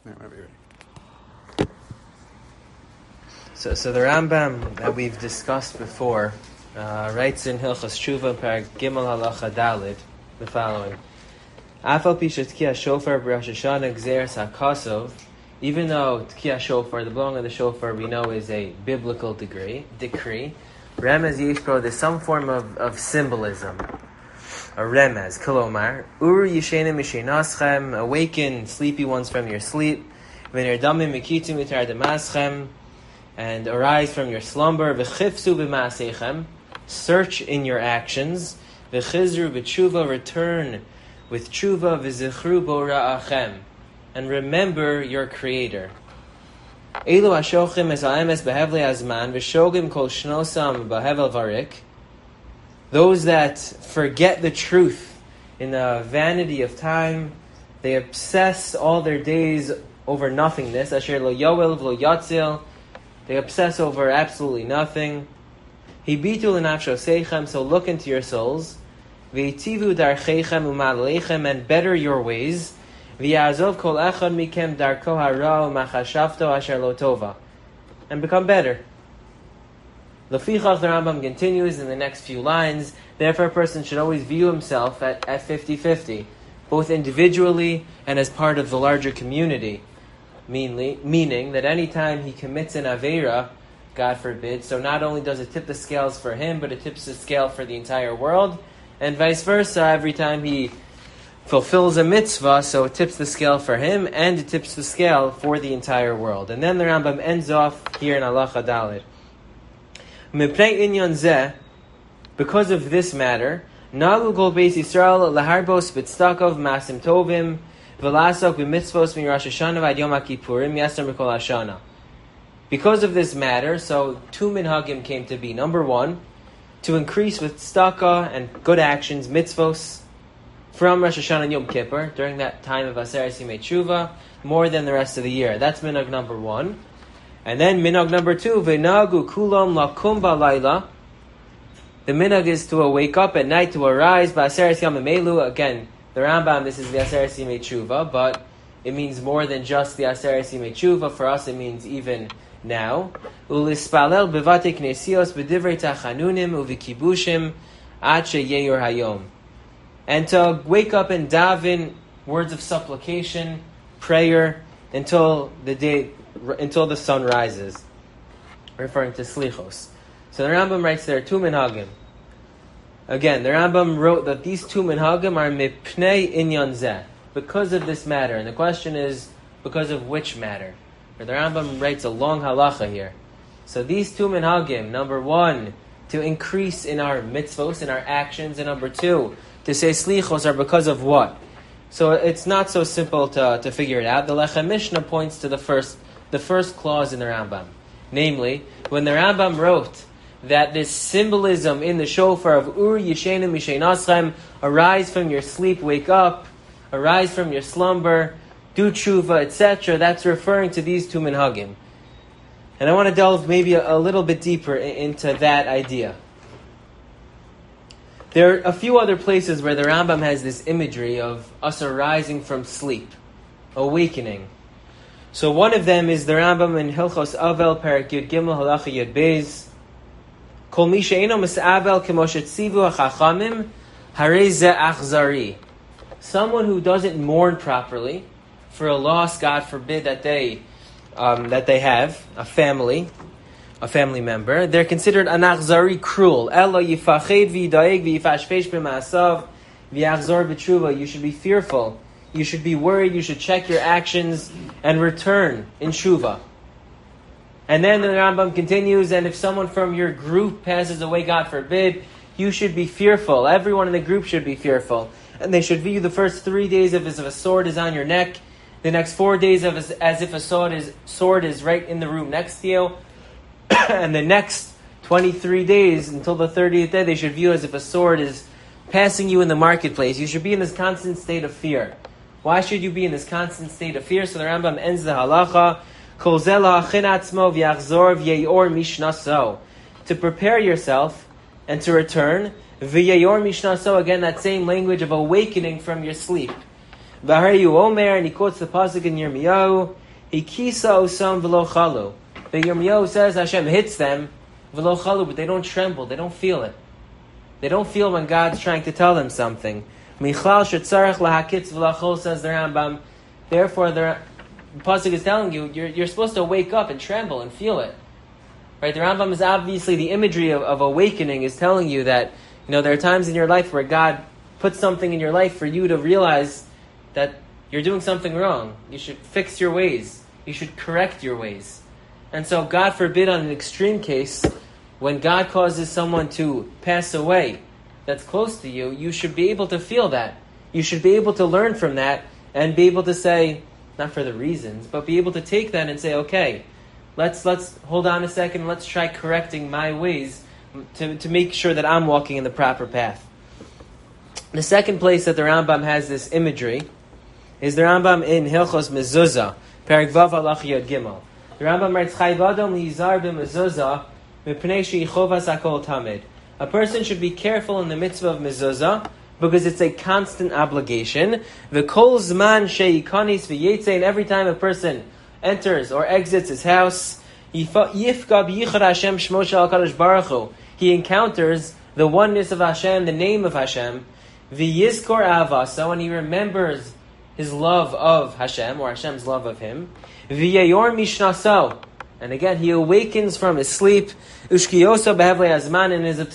So the Rambam that we've discussed before writes in Hilchos Tshuva, Perek Gimel Halacha Dalid, the following: Afal pi she'tkiya shofar b'Rosh Hashanah gzeres hakasov. Even though tkiya shofar, the blowing of the shofar, we know is a biblical decree. Remez yishpo, there's some form of symbolism. A remez, kolomar, ur yishenim mishenaschem, awaken sleepy ones from your sleep. V'nerdamim mikitim mitar demaschem, and arise from your slumber. V'chifsu b'maasechem, search in your actions. V'chizru b'tshuva, return with tshuva. V'zichru bo ra'achem, and remember your Creator. Elu hashochim es ha'emes behevli azman v'shogim kol shnosam behevel varik. Those that forget the truth in the vanity of time, they obsess all their days over nothingness. Asher lo yoel v'lo yatzil. They obsess over absolutely nothing. Hibitu l'nafsho seichem, so look into your souls. V'yitivu darcheichem u'ma'alechem, and better your ways. V'yazov kol echad mikem darko hara u'machashavto asher lo tova, and become better. Lefichach, the Rambam continues in the next few lines, therefore a person should always view himself at 50-50, both individually and as part of the larger community. Meaning that any time he commits an Aveira, God forbid, so not only does it tip the scales for him, but it tips the scale for the entire world, and vice versa, every time he fulfills a mitzvah, so it tips the scale for him, and it tips the scale for the entire world. And then the Rambam ends off here in Halacha Daled. Mipnei inyan zeh, because of this matter, Nagu kol beis Yisrael laharbos b'tzedakov masim tovim v'lasok b'mitzvos min Rosh Hashanah v'ad Yom HaKippurim yasser mikol hashana. Because of this matter, so two minhagim came to be. Number one, to increase with tzedakah and good actions, mitzvos, from Rosh Hashanah and Yom Kippur, during that time of Aseret Yimei Tshuva, more than the rest of the year. That's minhag number one. And then minhag number two, v'nagu kulam lakum ba'layla. The minhag is to wake up at night, to arise, ba'aseret yamim elu. Again, the Rambam, this is the Aseret Yimei Tshuva, but it means more than just the Aseret Yimei Tshuva. For us, it means even now. Ulispalel b'vate knesios b'divrei tachanunim uvikibushim ad sheyeyor hayom. And to wake up and daven words of supplication, prayer, until the sun rises, referring to slichos. So the Rambam writes there two minhagim. Again, the Rambam wrote that these two minhagim are mipnei inyan zeh, because of this matter. And the question is, because of which matter? The Rambam writes a long halacha here. So these two minhagim, number one, to increase in our mitzvos, in our actions, and number two, to say slichos, are because of what? So it's not so simple to figure it out. The Lechem Mishnah points to the first clause in the Rambam. Namely, when the Rambam wrote that this symbolism in the shofar of Ur Yishenim Mishenaschem, arise from your sleep, wake up, arise from your slumber, do tshuva, etc., that's referring to these two minhagim. And I want to delve maybe a little bit deeper into that idea. There are a few other places where the Rambam has this imagery of us arising from sleep, awakening. So one of them is the Rambam in Hilchos Avel, Perek Yud Gimel, Halacha Yud Beis. Kol mi she'eino mis'avel kemo shetzivu hachachamim, harei zeh achzari. Someone who doesn't mourn properly for a loss, God forbid, that they have a family member, they're considered an achzari, cruel. Elo yifached v'yidaeg v'yifashpesh b'ma'asav v'yachzor b'tshuva. You should be fearful. You should be worried. You should check your actions and return in tshuva. And then the Rambam continues, and if someone from your group passes away, God forbid, you should be fearful. Everyone in the group should be fearful. And they should view the first 3 days as if a sword is on your neck, the next 4 days as if a sword is right in the room next to you, and the next 23 days until the 30th day, they should view as if a sword is passing you in the marketplace. You should be in this constant state of fear. Why should you be in this constant state of fear? So the Rambam ends the halacha, Kol zeh la'achin atzmo v'yachzor v'yeyor mishnaso, to prepare yourself and to return, v'yeyor mishnaso, again that same language of awakening from your sleep. V'harayu omer, and he quotes the pasuk in Yirmiyahu, Hikisa osam v'lo chalu. The Yirmiyahu says Hashem hits them, v'lo chalu, but they don't tremble, they don't feel it. They don't feel when God's trying to tell them something. Michlal shetzarech lahakitz v'lachol, says the Rambam. Therefore, the pasuk is telling you, you're supposed to wake up and tremble and feel it. Right? The Rambam is obviously, the imagery of awakening is telling you that, there are times in your life where God puts something in your life for you to realize that you're doing something wrong. You should fix your ways. You should correct your ways. And so, God forbid, on an extreme case, when God causes someone to pass away that's close to you, you should be able to feel that. You should be able to learn from that and be able to say, not for the reasons, but be able to take that and say, okay, let's hold on a second, let's try correcting my ways to make sure that I'm walking in the proper path. The second place that the Rambam has this imagery is the Rambam in Hilchos Mezuzah, Perek Vav Halach Yod Gimel. The Rambam writes, Chayv Adam liyizar b'mezuzah mipnei she'ichovas hakol tamid. A person should be careful in the mitzvah of mezuzah because it's a constant obligation. V'kol zman she'ikanis v'yetze, and every time a person enters or exits his house, yifka b'yichad Hashem shmo shel HaKadosh Baruch Hu. He encounters the oneness of Hashem, the name of Hashem, v'yizkor avasa, and he remembers his love of Hashem, or Hashem's love of him, v'yayor mishnaso, and again he awakens from his sleep, ushkiyoso behevle azman, in his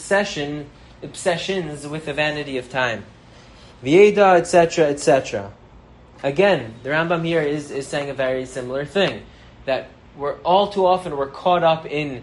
obsessions with the vanity of time, v'yeda, etc., etc. Again, the Rambam here is saying a very similar thing, that we're all too often we're caught up in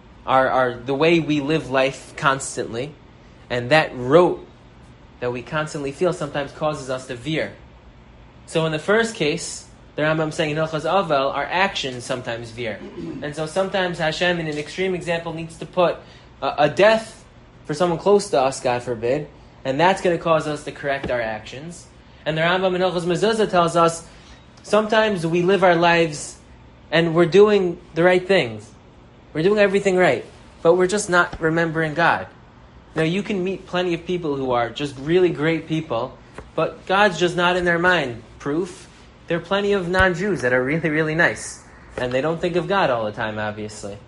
the way we live life constantly, and that rote that we constantly feel sometimes causes us to veer. So in the first case, the Rambam saying in Hilchos Avel, our actions sometimes veer. And so sometimes Hashem, in an extreme example, needs to put a death for someone close to us, God forbid, and that's going to cause us to correct our actions. And the Rambam in Hilchos Mezuzah tells us, sometimes we live our lives and we're doing the right things. We're doing everything right, but we're just not remembering God. Now, you can meet plenty of people who are just really great people, but God's just not in their mind. Proof, there are plenty of non-Jews that are really, really nice, and they don't think of God all the time, obviously.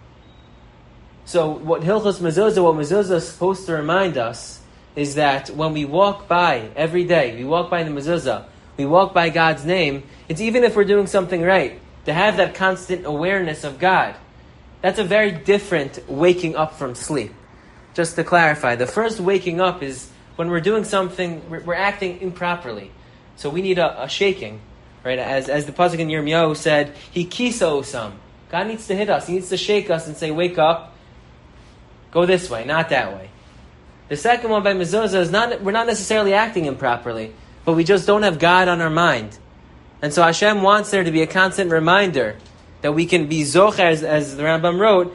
So what Hilchos Mezuzah, what Mezuzah is supposed to remind us, is that when we walk by every day, we walk by the Mezuzah, we walk by God's name, it's even if we're doing something right, to have that constant awareness of God. That's a very different waking up from sleep. Just to clarify, the first waking up is when we're doing something, we're acting improperly. So we need a shaking, right? As the pasuk in Yirmiyahu said, He kisa osam. God needs to hit us. He needs to shake us and say, wake up, go this way, not that way. The second one by mezuzah is we're not necessarily acting improperly, but we just don't have God on our mind. And so Hashem wants there to be a constant reminder that we can be zocher, as the Rambam wrote,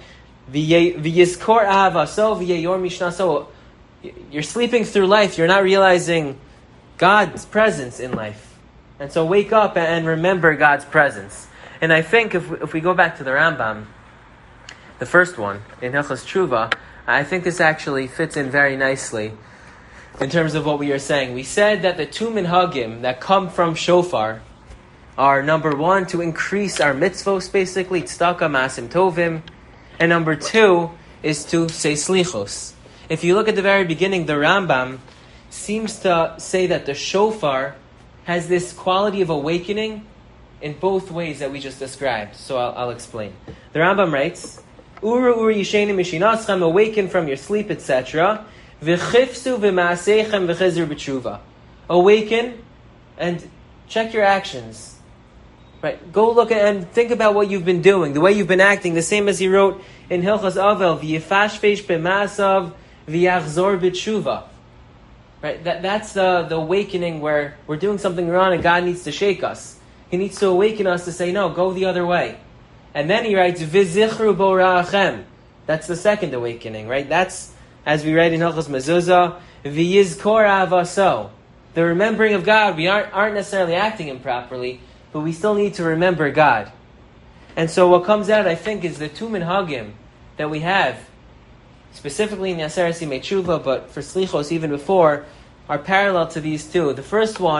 v'yizkor ahavaso v'yayor mishnaso. You're sleeping through life, you're not realizing God's presence in life. And so wake up and remember God's presence. And I think if we go back to the Rambam, the first one, in Hilchos Tshuva, I think this actually fits in very nicely in terms of what we are saying. We said that the two minhagim that come from shofar are, number one, to increase our mitzvos, basically, tzedakah, maasim tovim, and number two is to say slichos. If you look at the very beginning, the Rambam seems to say that the shofar has this quality of awakening in both ways that we just described. So I'll explain. The Rambam writes, Uru yishenu mishinaschem, awaken from your sleep, etc. V'chifsu v'maasechem v'chizru b'tshuva. Awaken and check your actions. Right, go look at and think about what you've been doing, the way you've been acting, the same as he wrote in Hilchos Avel, v'yifashfesh b'maasav v'yachzor b'tshuva. Right, that's the awakening where we're doing something wrong and God needs to shake us. He needs to awaken us to say, no, go the other way. And then he writes, v'zichru bo ra'achem. That's the second awakening, right? That's, as we read in Hilchos Mezuzah, v'yizkor avaso. The remembering of God, we aren't necessarily acting improperly, but we still need to remember God. And so what comes out, I think, is the two minhagim that we have, specifically in Aseret Yimei Tshuva, but for Slichos even before, are parallel to these two. The first one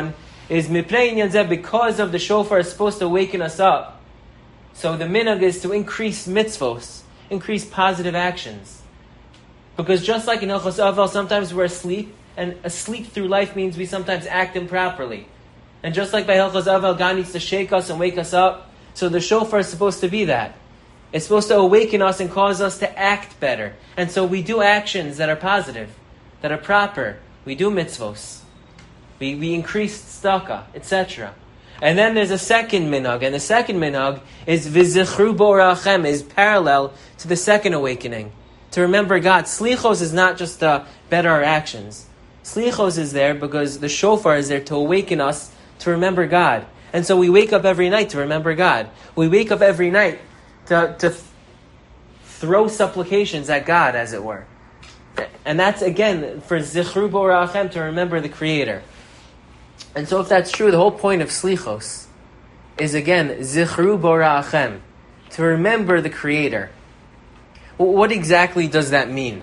is mipnei inyan zeh, because of the shofar is supposed to waken us up. So the minhag is to increase mitzvos, increase positive actions. Because just like in Hilchos Aval, sometimes we're asleep, and asleep through life means we sometimes act improperly. And just like by Hilchos Aval, God needs to shake us and wake us up, so the shofar is supposed to be that. It's supposed to awaken us and cause us to act better. And so we do actions that are positive, that are proper. We do mitzvos. We increase tzedakah, etc. And then there's a second minhag, and the second minhag is v'zichru borachem, is parallel to the second awakening. To remember God. Slichos is not just to better our actions. Slichos is there because the shofar is there to awaken us to remember God. And so we wake up every night to remember God. We wake up every night to throw supplications at God, as it were. And that's, again, for Zichru Borachem, to remember the Creator. And so if that's true, the whole point of Slichos is, again, Zichru Borachem, to remember the Creator. What exactly does that mean?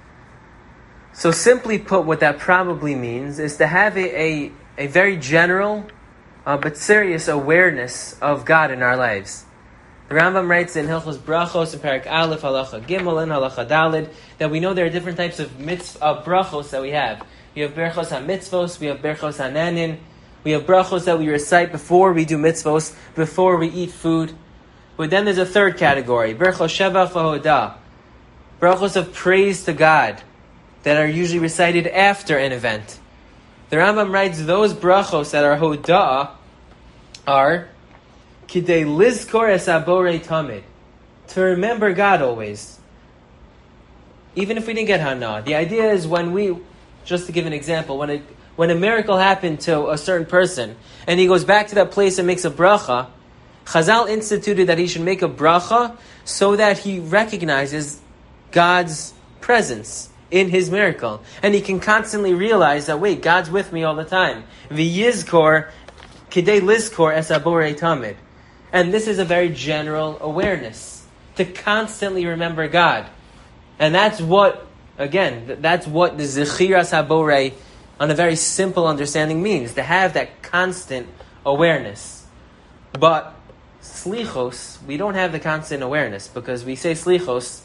So simply put, what that probably means is to have a very general but serious awareness of God in our lives. The Rambam writes in Hilchos Brachos in Parak Aleph, Halacha Gimel, and Halacha Daled, that we know there are different types of brachos that we have. We have Berchos HaMitzvos, we have Berchos HaNanin, we have brachos that we recite before we do mitzvos, before we eat food. But then there's a third category, Berchos Shevach V'Hodah, brachos of praise to God, that are usually recited after an event. The Rambam writes those brachos that are Hodah are Kidei lizkor es aborei tamid, to remember God always. Even if we didn't get Hana. The idea is just to give an example, when a miracle happened to a certain person, and he goes back to that place and makes a bracha, Chazal instituted that he should make a bracha so that he recognizes God's presence in his miracle. And he can constantly realize that, wait, God's with me all the time. V'yizkor kidei lizkor es aborei tamid. And this is a very general awareness, to constantly remember God. And that's what the Zechiras HaBorei, on a very simple understanding, means, to have that constant awareness. But Slichos, we don't have the constant awareness, because we say Slichos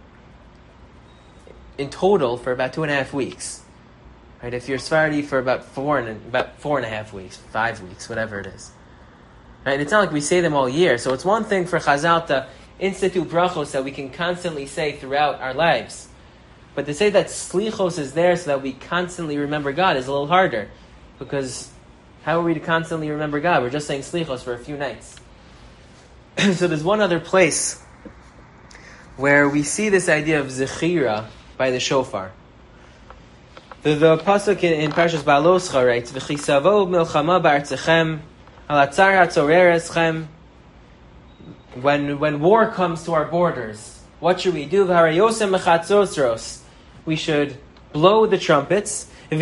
in total for about 2.5 weeks. Right? If you're Sephardi, for about 4.5 weeks, 5 weeks, whatever it is. Right? It's not like we say them all year. So it's one thing for Chazal to institute brachos that we can constantly say throughout our lives. But to say that Slichos is there so that we constantly remember God is a little harder. Because how are we to constantly remember God? We're just saying Slichos for a few nights. So there's one other place where we see this idea of Zechira by the shofar. The pasuk in Parshas Ba'aloscha writes, "V'chisavo milchama ba'artzechem." When war comes to our borders, what should we do? We should blow the trumpets, and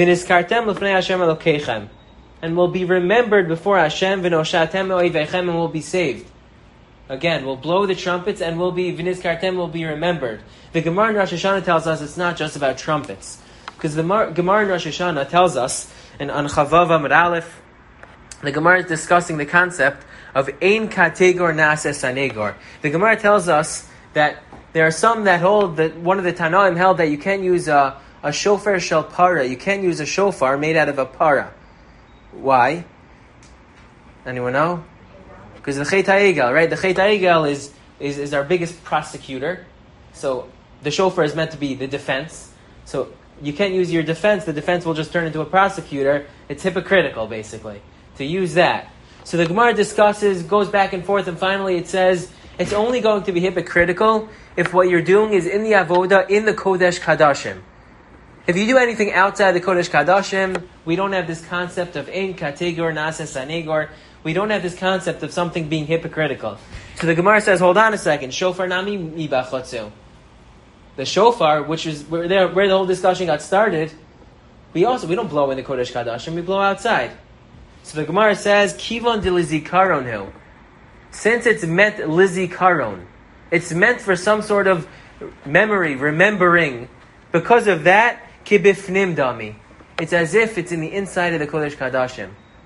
we'll be remembered before Hashem, and we'll be saved. Again, we'll blow the trumpets, and we'll be remembered. The Gemara in Rosh Hashanah tells us it's not just about trumpets, because the Gemara in Rosh Hashanah tells us, and on Chavav Amud Aleph, the Gemara is discussing the concept of Ein Kategor Nase Sanegor. The Gemara tells us that there are some that hold that one of the Tanaim held that you can't use a shofar shel para. You can't use a shofar made out of a para. Why? Anyone know? Because the Chet HaEgel, right? The Chet HaEgel is our biggest prosecutor. So the shofar is meant to be the defense. So you can't use your defense. The defense will just turn into a prosecutor. It's hypocritical, basically, to use that. So the Gemara goes back and forth, and finally it says it's only going to be hypocritical if what you're doing is in the avoda, in the Kodesh Kadashim. If you do anything outside the Kodesh Kadashim, we don't have this concept of Ein Kategor Nase Sanegor. We don't have this concept of something being hypocritical. So the Gemara says, hold on a second, Shofar Nami Mibachotzu. The shofar, which is where the whole discussion got started, we don't blow in the Kodesh Kadashim, we blow outside. So the Gemara says, Kivon de Lizikaron hu. Since it's meant Lizikaron, it's meant for some sort of memory, remembering. Because of that, Kibifnim dami. It's as if it's in the inside of the Kodesh Kadashim.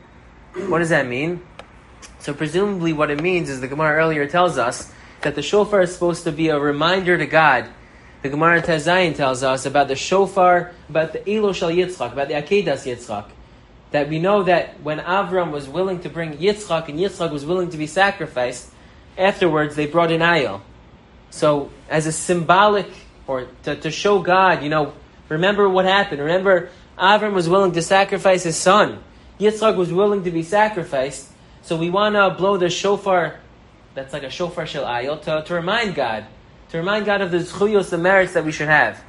What does that mean? So presumably what it means is the Gemara earlier tells us that the shofar is supposed to be a reminder to God. The Gemara Tezayin tells us about the shofar, about the Elo Shel Yitzchak, about the Akedas Yitzchak. That we know that when Avram was willing to bring Yitzchak and Yitzchak was willing to be sacrificed, afterwards they brought an ayil. So as a symbolic, or to show God, remember what happened. Remember, Avram was willing to sacrifice his son. Yitzchak was willing to be sacrificed. So we want to blow the shofar, that's like a shofar shel ayil, to remind God. To remind God of the zchuyos, the merits that we should have.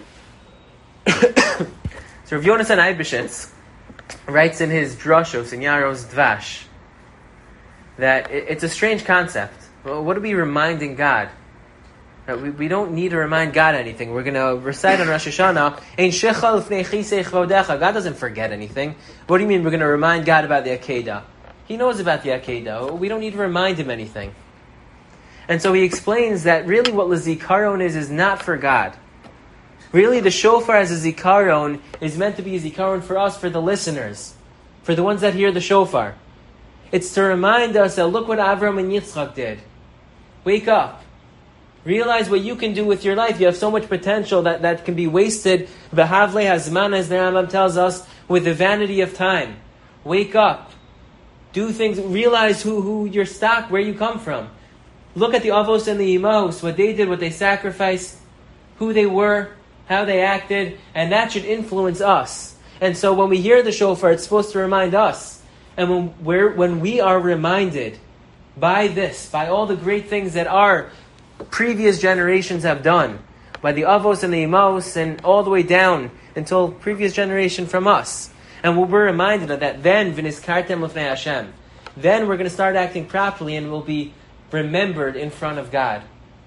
So Rav Yonasan Eibeshitz writes in his drashos, in Yaro's Dvash, that it's a strange concept. Well, what are we reminding God? We don't need to remind God anything. We're going to recite on Rosh Hashanah, Ein shecha l'fnei chisei chvodecha. God doesn't forget anything. What do you mean we're going to remind God about the Akedah? He knows about the Akedah. We don't need to remind him anything. And so he explains that really what l'zikaron is not for God. Really the shofar as a zikaron is meant to be a zikaron for us, for the listeners, for the ones that hear the shofar. It's to remind us that look what Avram and Yitzchak did. Wake up. Realize what you can do with your life. You have so much potential that can be wasted. V'havle hazman, as the Rambam tells us, with the vanity of time. Wake up. Do things. Realize who your stock, where you come from. Look at the avos and the imos, what they did, what they sacrificed, who they were, how they acted, and that should influence us. And so when we hear the shofar, it's supposed to remind us. And when we are reminded by this, by all the great things that our previous generations have done, by the avos and the imos, and all the way down until previous generation from us, and we're reminded of that, then v'nizkartem l'fnei Hashem, then we're going to start acting properly and we'll be remembered in front of God.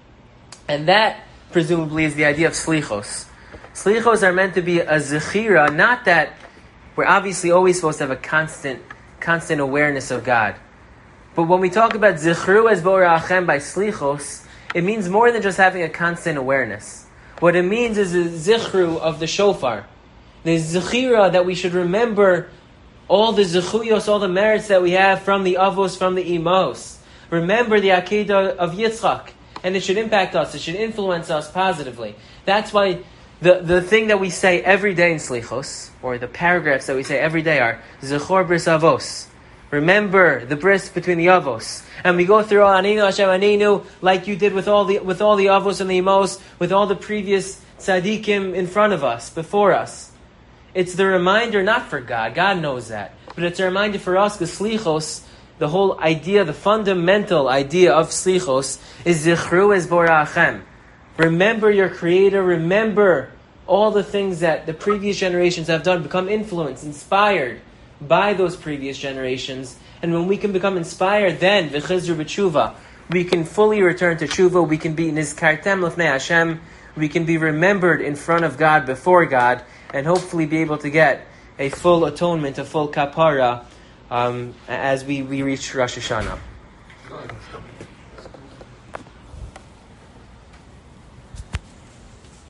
And that, presumably, is the idea of slichos. Slichos are meant to be a zechira, not that we're obviously always supposed to have a constant awareness of God. But when we talk about zichru as bora'achem by slichos, it means more than just having a constant awareness. What it means is a zichru of the shofar. The zechira that we should remember all the zechuyos, all the merits that we have from the avos, from the imos. Remember the Akedah of Yitzchak, and it should impact us. It should influence us positively. That's why the thing that we say every day in Slichos, or the paragraphs that we say every day, are Zechor bris avos. Remember the bris between the avos, and we go through Aninu Hashem Aninu like you did with all the avos and the imos, with all the previous tzaddikim in front of us, before us. It's the reminder not for God. God knows that, but it's a reminder for us because Slichos. The whole idea, the fundamental idea of slichos is zichru es bora'achem. Remember your Creator. Remember all the things that the previous generations have done. Become influenced, inspired by those previous generations. And when we can become inspired, then v'chizru b'tshuva, we can fully return to tshuva. We can be nizkartem l'fnei Hashem. We can be remembered in front of God, before God, and hopefully be able to get a full atonement, a full kapara, as we reach Rosh Hashanah.